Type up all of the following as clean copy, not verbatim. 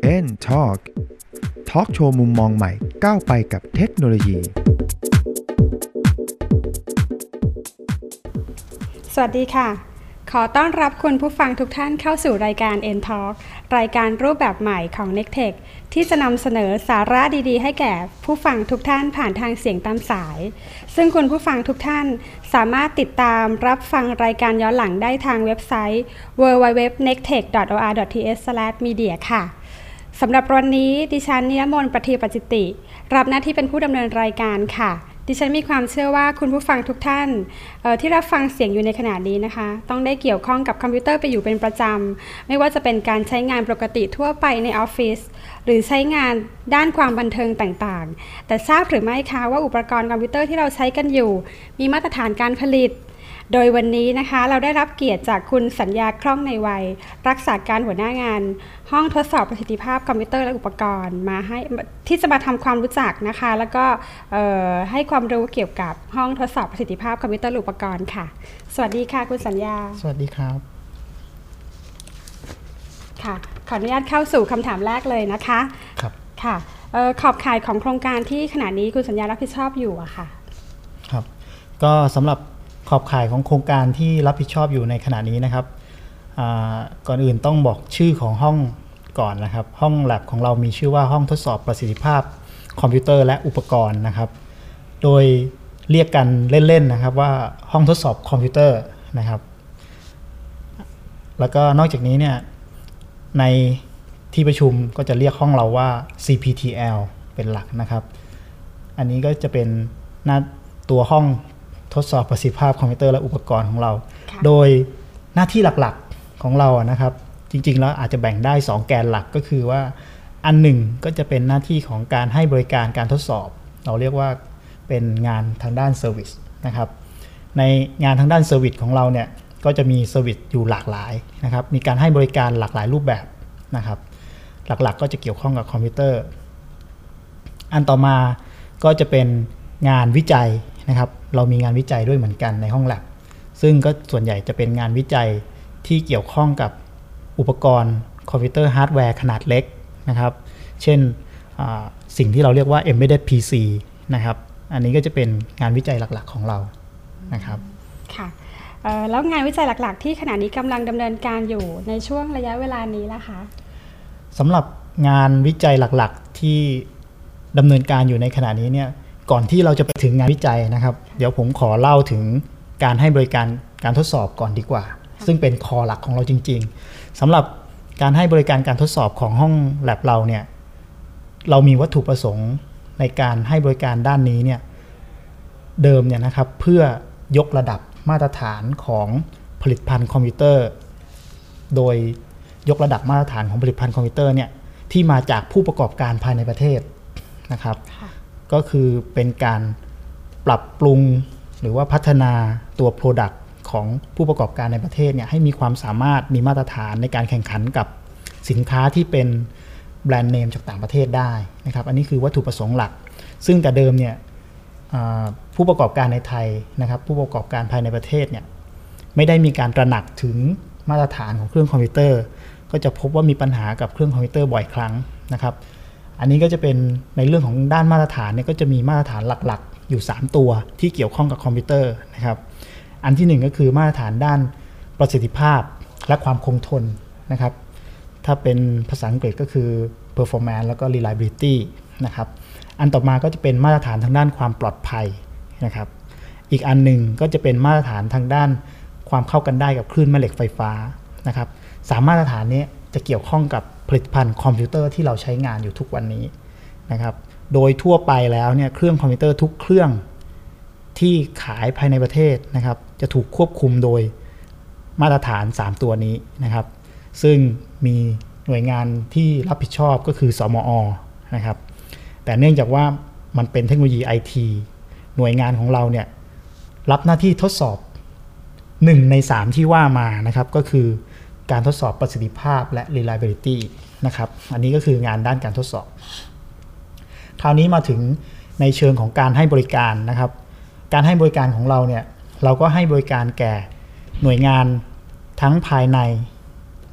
Talk ทอล์กโชว์มุมมองใหม่ก้าวไปกับเทคโนโลยีสวัสดีค่ะขอต้อนรับคุณผู้ฟังทุกท่านเข้าสู่รายการ N Talk รายการรูปแบบใหม่ของ Nectech ที่จะนำเสนอสาระดีๆให้แก่ผู้ฟังทุกท่านผ่านทางเสียงตามสายซึ่งคุณผู้ฟังทุกท่านสามารถติดตามรับฟังรายการย้อนหลังได้ทางเว็บไซต์ www.nectech.or.th/media ค่ะสำหรับวันนี้ดิฉันนิยมนต์ประทีปจิติรับหน้าที่เป็นผู้ดำเนินรายการค่ะดิฉันมีความเชื่อว่าคุณผู้ฟังทุกท่านที่รับฟังเสียงอยู่ในขณะนี้นะคะต้องได้เกี่ยวข้องกับคอมพิวเตอร์ไปอยู่เป็นประจำไม่ว่าจะเป็นการใช้งานปกติทั่วไปในออฟฟิศหรือใช้งานด้านความบันเทิงต่างๆแต่ทราบหรือไม่คะว่าอุปกรณ์คอมพิวเตอร์ที่เราใช้กันอยู่มีมาตรฐานการผลิตโดยวันนี้นะคะเราได้รับเกียรติจากคุณสัญญาคล่องในวัยรักษาการหัวหน้างานห้องทดสอบประสิทธิภาพคอมพิวเตอร์และอุปกรณ์มาให้ที่จะมาทำความรู้จักนะคะแล้วก็ให้ความรู้เกี่ยวกับห้องทดสอบประสิทธิภาพคอมพิวเตอร์และอุปกรณ์ค่ะสวัสดีค่ะคุณสัญญาสวัสดีครับค่ะขออนุญาตเข้าสู่คำถามแรกเลยนะคะครับค่ะขอบข่ายของโครงการที่ขณะนี้คุณสัญญารับผิดชอบอยู่อะค่ะครับก็สำหรับขอบข่ายของโครงการที่รับผิดชอบอยู่ในขณะนี้นะครับก่อนอื่นต้องบอกชื่อของห้องก่อนนะครับห้อง Lab ของเรามีชื่อว่าห้องทดสอบประสิทธิภาพคอมพิวเตอร์และอุปกรณ์นะครับโดยเรียกกันเล่นๆนะครับว่าห้องทดสอบคอมพิวเตอร์นะครับแล้วก็นอกจากนี้เนี่ยในที่ประชุมก็จะเรียกห้องเราว่า CPTL เป็นหลักนะครับอันนี้ก็จะเป็นหน้าตัวห้องทดสอบประสิทธิภาพคอมพิวเตอร์และอุปกรณ์ของเราโดยหน้าที่หลักๆของเรานะครับจริงๆแล้วอาจจะแบ่งได้2แกนหลักก็คือว่าอันหนึ่งก็จะเป็นหน้าที่ของการให้บริการการทดสอบเราเรียกว่าเป็นงานทางด้านเซอร์วิสนะครับในงานทางด้านเซอร์วิสของเราเนี่ยก็จะมีเซอร์วิสอยู่หลากหลายนะครับมีการให้บริการหลากหลายรูปแบบนะครับหลักๆก็จะเกี่ยวข้องกับคอมพิวเตอร์อันต่อมาก็จะเป็นงานวิจัยนะครับเรามีงานวิจัยด้วยเหมือนกันในห้อง Lab ซึ่งก็ส่วนใหญ่จะเป็นงานวิจัยที่เกี่ยวข้องกับอุปกรณ์คอมพิวเตอร์ฮาร์ดแวร์ขนาดเล็กนะครับเช่นสิ่งที่เราเรียกว่า Embedded PC นะครับอันนี้ก็จะเป็นงานวิจัยหลักๆของเรานะครับค่ะแล้วงานวิจัยหลักๆที่ขณะนี้กำลังดำเนินการอยู่ในช่วงระยะเวลานี้ล่ะคะสำหรับงานวิจัยหลักๆที่ดำเนินการอยู่ในขณะนี้เนี่ยก่อนที่เราจะไปถึงงานวิจัยนะครับเดี๋ยวผมขอเล่าถึงการให้บริการการทดสอบก่อนดีกว่าซึ่งเป็นคอหลักของเราจริงๆสำหรับการให้บริการการทดสอบของห้อง Lab เราเนี่ยเรามีวัตถุประสงค์ในการให้บริการด้านนี้เนี่ยเดิมเนี่ยนะครับเพื่อยกระดับมาตรฐานของผลิตภัณฑ์คอมพิวเตอร์โดยยกระดับมาตรฐานของผลิตภัณฑ์คอมพิวเตอร์เนี่ยที่มาจากผู้ประกอบการภายในประเทศนะครับก็คือเป็นการปรับปรุงหรือว่าพัฒนาตัว Product ของผู้ประกอบการในประเทศเนี่ยให้มีความสามารถมีมาตรฐานในการแข่งขันกับสินค้าที่เป็นแบรนด์เนมจากต่างประเทศได้นะครับอันนี้คือวัตถุประสงค์หลักซึ่งแต่เดิมเนี่ยผู้ประกอบการในไทยนะครับผู้ประกอบการภายในประเทศเนี่ยไม่ได้มีการตระหนักถึงมาตรฐานของเครื่องคอมพิวเตอร์ก็จะพบว่ามีปัญหากับเครื่องคอมพิวเตอร์บ่อยครั้งนะครับอันนี้ก็จะเป็นในเรื่องของด้านมาตรฐานเนี่ยก็จะมีมาตรฐานหลักๆอยู่3ตัวที่เกี่ยวข้องกับคอมพิวเตอร์นะครับอันที่1ก็คือมาตรฐานด้านประสิทธิภาพและความคงทนนะครับถ้าเป็นภาษาอังกฤษก็คือ performance แล้วก็ reliability นะครับอันต่อมาก็จะเป็นมาตรฐานทางด้านความปลอดภัยนะครับอีกอันหนึ่งก็จะเป็นมาตรฐานทางด้านความเข้ากันได้กับคลื่นแม่เหล็กไฟฟ้านะครับ3มาตรฐานนี้จะเกี่ยวข้องกับผลิตภัณฑ์คอมพิวเตอร์ที่เราใช้งานอยู่ทุกวันนี้นะครับโดยทั่วไปแล้วเนี่ยเครื่องคอมพิวเตอร์ทุกเครื่องที่ขายภายในประเทศนะครับจะถูกควบคุมโดยมาตรฐาน3ตัวนี้นะครับซึ่งมีหน่วยงานที่รับผิดชอบก็คือสมอ.นะครับแต่เนื่องจากว่ามันเป็นเทคโนโลยี IT หน่วยงานของเราเนี่ยรับหน้าที่ทดสอบ1ใน3ที่ว่ามานะครับก็คือการทดสอบประสิทธิภาพและ reliability นะครับอันนี้ก็คืองานด้านการทดสอบคราวนี้มาถึงในเชิงของการให้บริการนะครับการให้บริการของเราเนี่ยเราก็ให้บริการแก่หน่วยงานทั้งภายใน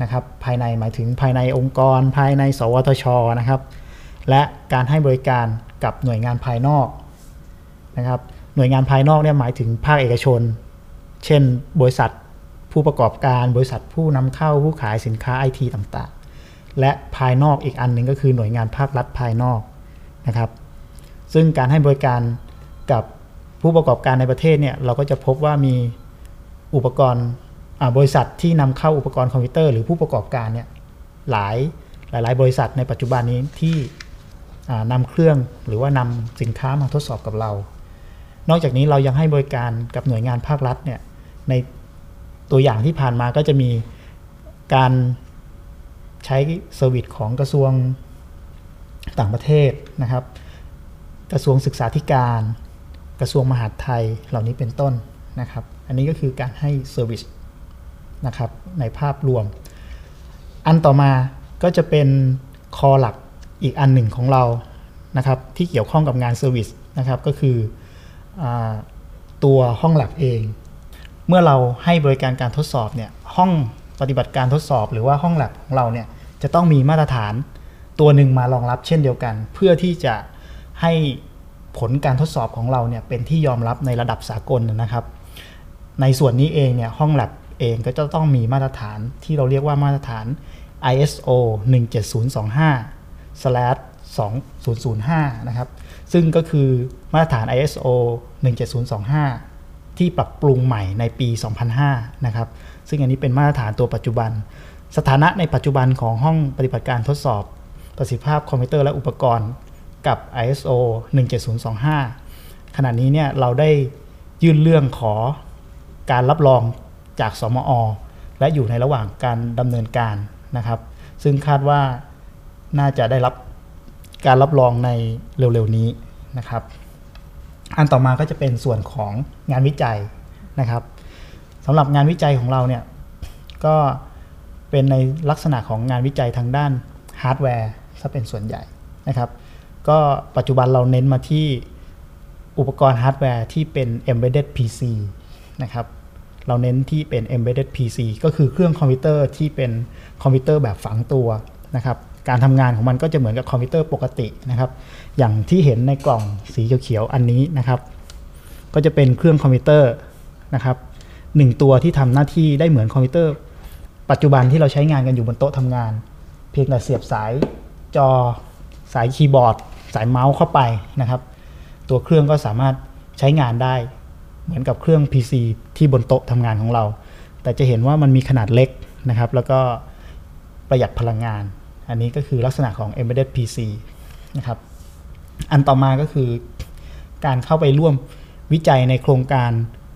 นะครับภายในหมายถึงภายในองค์กรภายในสวทช.นะครับและการให้บริการกับหน่วยงานภายนอกนะครับหน่วยงานภายนอกเนี่ยหมายถึงภาคเอกชนเช่นบริษัทผู้ประกอบการบริษัทผู้นำเข้าผู้ขายสินค้า IT ต่างๆและภายนอกอีกอันหนึ่งก็คือหน่วยงานภาครัฐภายนอกนะครับซึ่งการให้บริการกับผู้ประกอบการในประเทศเนี่ยเราก็จะพบว่ามีอุปกรณ์บริษัทที่นำเข้าอุปกรณ์คอมพิวเตอร์หรือผู้ประกอบการเนี่ยหลายบริษัทในปัจจุบันนี้ที่นำเครื่องหรือว่านำสินค้ามาทดสอบกับเรานอกจากนี้เรายังให้บริการกับหน่วยงานภาครัฐเนี่ยในตัวอย่างที่ผ่านมาก็จะมีการใช้เซอร์วิสของกระทรวงต่างประเทศนะครับกระทรวงศึกษาธิการกระทรวงมหาดไทยเหล่านี้เป็นต้นนะครับอันนี้ก็คือการให้เซอร์วิสนะครับในภาพรวมอันต่อมาก็จะเป็นคอหลักอีกอันหนึ่งของเรานะครับที่เกี่ยวข้องกับงานเซอร์วิสนะครับก็คือตัวห้องแลบเองเมื่อเราให้บริการการทดสอบเนี่ยห้องปฏิบัติการทดสอบหรือว่าห้องแลบของเราเนี่ยจะต้องมีมาตรฐานตัวหนึ่งมารองรับเช่นเดียวกันเพื่อที่จะให้ผลการทดสอบของเราเนี่ยเป็นที่ยอมรับในระดับสากลนะครับในส่วนนี้เองเนี่ยห้องแลบเองก็จะต้องมีมาตรฐานที่เราเรียกว่ามาตรฐาน ISO 17025/2005 นะครับซึ่งก็คือมาตรฐาน ISO 17025ที่ปรับปรุงใหม่ในปี 2005 นะครับซึ่งอันนี้เป็นมาตรฐานตัวปัจจุบันสถานะในปัจจุบันของห้องปฏิบัติการทดสอบประสิทธิภาพคอมพิวเตอร์และอุปกรณ์กับ ISO 17025 ขณะนี้เนี่ยเราได้ยื่นเรื่องขอการรับรองจากสมอ.และอยู่ในระหว่างการดำเนินการนะครับซึ่งคาดว่าน่าจะได้รับการรับรองในเร็วๆนี้นะครับอันต่อมาก็จะเป็นส่วนของงานวิจัยนะครับสำหรับงานวิจัยของเราเนี่ยก็เป็นในลักษณะของงานวิจัยทางด้านฮาร์ดแวร์ซะเป็นส่วนใหญ่นะครับก็ปัจจุบันเราเน้นมาที่อุปกรณ์ฮาร์ดแวร์ที่เป็น embedded PC นะครับเราเน้นที่เป็น embedded PC ก็คือเครื่องคอมพิวเตอร์ที่เป็นคอมพิวเตอร์แบบฝังตัวนะครับการทำงานของมันก็จะเหมือนกับคอมพิวเตอร์ปกตินะครับอย่างที่เห็นในกล่องสีเขียวๆอันนี้นะครับก็จะเป็นเครื่องคอมพิวเตอร์นะครับ1ตัวที่ทำหน้าที่ได้เหมือนคอมพิวเตอร์ปัจจุบันที่เราใช้งานกันอยู่บนโต๊ะทำงานเพียงแต่เสียบสายจอสายคีย์บอร์ดสายเมาส์เข้าไปนะครับตัวเครื่องก็สามารถใช้งานได้เหมือนกับเครื่อง PC ที่บนโต๊ะทำงานของเราแต่จะเห็นว่ามันมีขนาดเล็กนะครับแล้วก็ประหยัดพลังงานอันนี้ก็คือลักษณะของ embedded PC นะครับอันต่อมาก็คือการเข้าไปร่วมวิจัยในโครงการ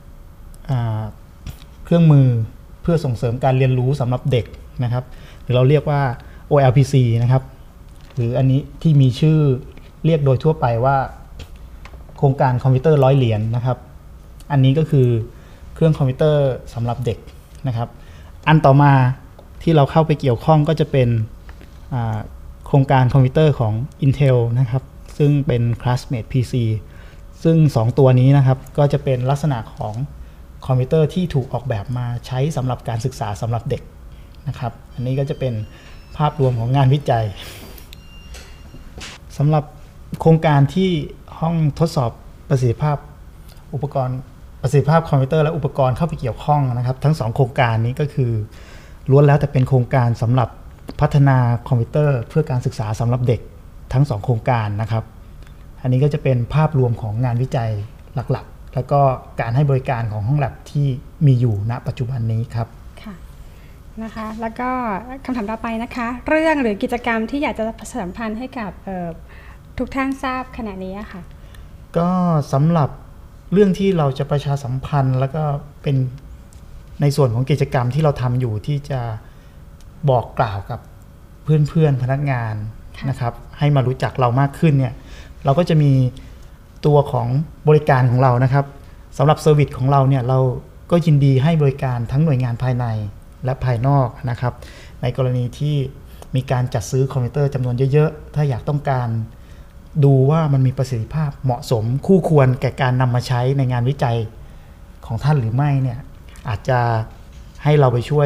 เครื่องมือเพื่อส่งเสริมการเรียนรู้สำหรับเด็กนะครับหรือเราเรียกว่า OLPC นะครับหรืออันนี้ที่มีชื่อเรียกโดยทั่วไปว่าโครงการคอมพิวเตอร์100 เหรียญนะครับอันนี้ก็คือเครื่องคอมพิวเตอร์สำหรับเด็กนะครับอันต่อมาที่เราเข้าไปเกี่ยวข้องก็จะเป็นโครงการคอมพิวเตอร์ของ Intel นะครับซึ่งเป็น Classmate PC ซึ่ง2ตัวนี้นะครับก็จะเป็นลักษณะของคอมพิวเตอร์ที่ถูกออกแบบมาใช้สำหรับการศึกษาสำหรับเด็กนะครับอันนี้ก็จะเป็นภาพรวมของงานวิจัยสำหรับโครงการที่ห้องทดสอบประสิทธิภาพอุปกรณ์ประสิทธิภาพคอมพิวเตอร์และอุปกรณ์เข้าไปเกี่ยวข้องนะครับทั้ง2โครงการนี้ก็คือล้วนแล้วแต่เป็นโครงการสำหรับพัฒนาคอมพิวเตอร์เพื่อการศึกษาสำหรับเด็กทั้ง2โครงการนะครับอันนี้ก็จะเป็นภาพรวมของงานวิจัยหลักๆแล้วก็การให้บริการของห้องแลบที่มีอยู่ณปัจจุบันนี้ครับค่ะนะคะแล้วก็คำถามต่อไปนะคะเรื่องหรือกิจกรรมที่อยากจะประชาสัมพันธ์ให้กับทุกท่านทราบขณะนี้ค่ะก็สำหรับเรื่องที่เราจะประชาสัมพันธ์แล้วก็เป็นในส่วนของกิจกรรมที่เราทำอยู่ที่จะบอกกล่าวกับเพื่อนๆพนักงานนะครับให้มารู้จักเรามากขึ้นเนี่ยเราก็จะมีตัวของบริการของเรานะครับสำหรับเซอร์วิสของเราเนี่ยเราก็ยินดีให้บริการทั้งหน่วยงานภายในและภายนอกนะครับในกรณีที่มีการจัดซื้อคอมพิวเตอร์จำนวนเยอะๆถ้าอยากต้องการดูว่ามันมีประสิทธิภาพเหมาะสมคู่ควรแก่การนำมาใช้ในงานวิจัยของท่านหรือไม่เนี่ยอาจจะให้เราไปช่วย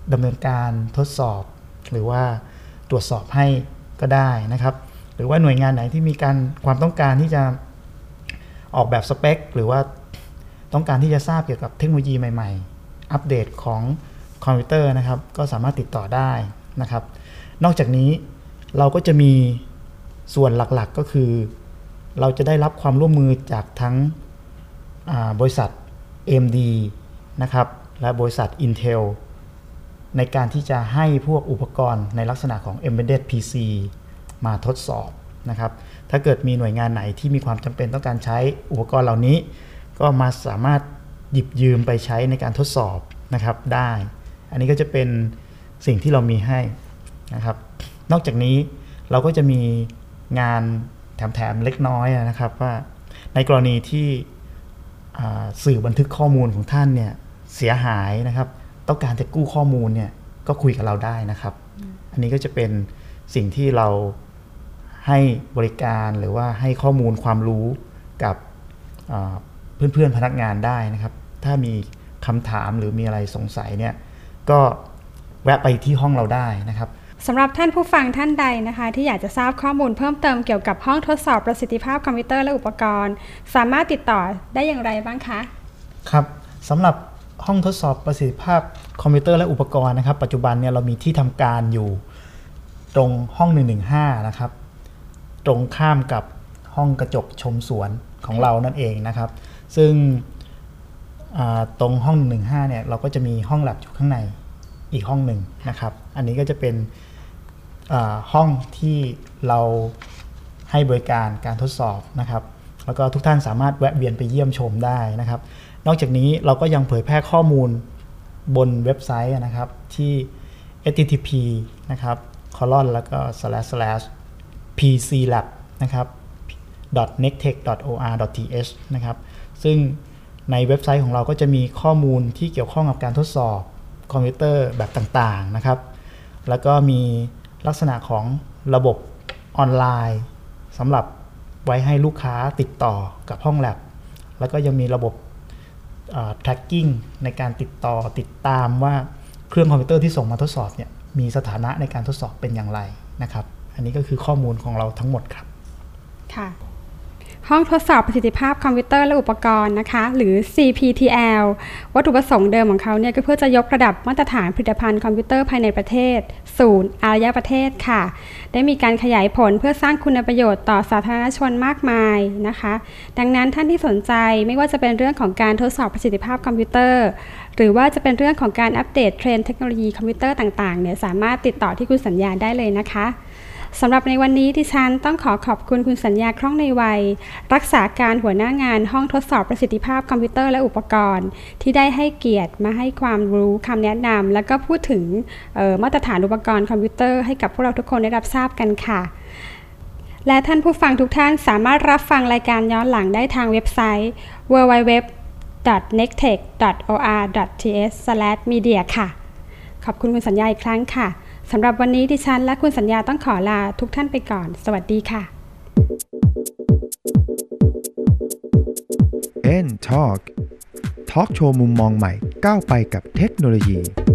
ดำเนินการทดสอบหรือว่าตรวจสอบให้ก็ได้นะครับหรือว่าหน่วยงานไหนที่มีความต้องการที่จะออกแบบสเปคหรือว่าต้องการที่จะทราบเกี่ยวกับเทคโนโลยีใหม่ๆอัปเดตของคอมพิวเตอร์นะครับก็สามารถติดต่อได้นะครับนอกจากนี้เราก็จะมีส่วนหลักๆก็คือเราจะได้รับความร่วมมือจากทั้งบริษัท AMD นะครับและบริษัท Intel ในการที่จะให้พวกอุปกรณ์ในลักษณะของ Embedded PC มาทดสอบนะครับถ้าเกิดมีหน่วยงานไหนที่มีความจำเป็นต้องการใช้อุปกรณ์เหล่านี้ก็มาสามารถหยิบยืมไปใช้ในการทดสอบนะครับได้อันนี้ก็จะเป็นสิ่งที่เรามีให้นะครับนอกจากนี้เราก็จะมีงานแถมๆเล็กน้อยนะครับว่าในกรณีที่สื่อบันทึกข้อมูลของท่านเนี่ยเสียหายนะครับต้องการจะกู้ข้อมูลเนี่ยก็คุยกับเราได้นะครับอันนี้ก็จะเป็นสิ่งที่เราให้บริการหรือว่าให้ข้อมูลความรู้กับเพื่อนๆพนักงานได้นะครับถ้ามีคำถามหรือมีอะไรสงสัยเนี่ยก็แวะไปที่ห้องเราได้นะครับสำหรับท่านผู้ฟังท่านใดนะคะที่อยากจะทราบข้อมูลเพิ่มเติมเกี่ยวกับห้องทดสอบประสิทธิภาพคอมพิวเตอร์และอุปกรณ์สามารถติดต่อได้อย่างไรบ้างคะครับสำหรับห้องทดสอบประสิทธิภาพคอมพิวเตอร์และอุปกรณ์นะครับปัจจุบันเนี่ยเรามีที่ทำการอยู่ตรงห้อง115นะครับตรงข้ามกับห้องกระจกชมสวนของเรานั่นเองนะครับซึ่งตรงห้อง115เนี่ยเราก็จะมีห้องแลบอยู่ข้างในอีกห้องหนึ่งนะครับอันนี้ก็จะเป็นห้องที่เราให้บริการการทดสอบนะครับแล้วก็ทุกท่านสามารถแวะเวียนไปเยี่ยมชมได้นะครับนอกจากนี้เราก็ยังเผยแพร่ข้อมูลบนเว็บไซต์นะครับที่ http นะครับ แล้วก็// pclab นะครับ .nectech.or.th นะครับซึ่งในเว็บไซต์ของเราก็จะมีข้อมูลที่เกี่ยวข้องกับการทดสอบคอมพิวเตอร์แบบต่างๆนะครับแล้วก็มีลักษณะของระบบออนไลน์สำหรับไว้ให้ลูกค้าติดต่อกับห้องแลบแล้วก็ยังมีระบบtracking ในการติดตามว่าเครื่องคอมพิวเตอร์ที่ส่งมาทดสอบเนี่ยมีสถานะในการทดสอบเป็นอย่างไรนะครับอันนี้ก็คือข้อมูลของเราทั้งหมดครับค่ะห้องทดสอบประสิทธิภาพคอมพิวเตอร์และอุปกรณ์นะคะหรือ CPTL วัตถุประสงค์เดิมของเขาเนี่ยก็เพื่อจะยกระดับมาตรฐานผลิตภัณฑ์คอมพิวเตอร์ภายในประเทศสู่อารยประเทศค่ะได้มีการขยายผลเพื่อสร้างคุณประโยชน์ต่อสาธารณชนมากมายนะคะดังนั้นท่านที่สนใจไม่ว่าจะเป็นเรื่องของการทดสอบประสิทธิภาพคอมพิวเตอร์หรือว่าจะเป็นเรื่องของการอัปเดตเทรนด์เทคโนโลยีคอมพิวเตอร์ต่างๆเนี่ยสามารถติดต่อที่คุณสัญญาได้เลยนะคะสำหรับในวันนี้ดิฉันต้องขอบคุณคุณสัญญาคล่องในวัยรักษาการหัวหน้างานห้องทดสอบประสิทธิภาพคอมพิวเตอร์และอุปกรณ์ที่ได้ให้เกียรติมาให้ความรู้คำแนะนำแล้วก็พูดถึงมาตรฐานอุปกรณ์คอมพิวเตอร์ให้กับพวกเราทุกคนได้รับทราบกันค่ะและท่านผู้ฟังทุกท่านสามารถรับฟังรายการย้อนหลังได้ทางเว็บไซต์ www.nectech.or.th/media ค่ะขอบคุณคุณสัญญาอีกครั้งค่ะสำหรับวันนี้ดิฉันและคุณสัญญาต้องขอลาทุกท่านไปก่อนสวัสดีค่ะ N Talk ทอล์กโชว์มุมมองใหม่ก้าวไปกับเทคโนโลยี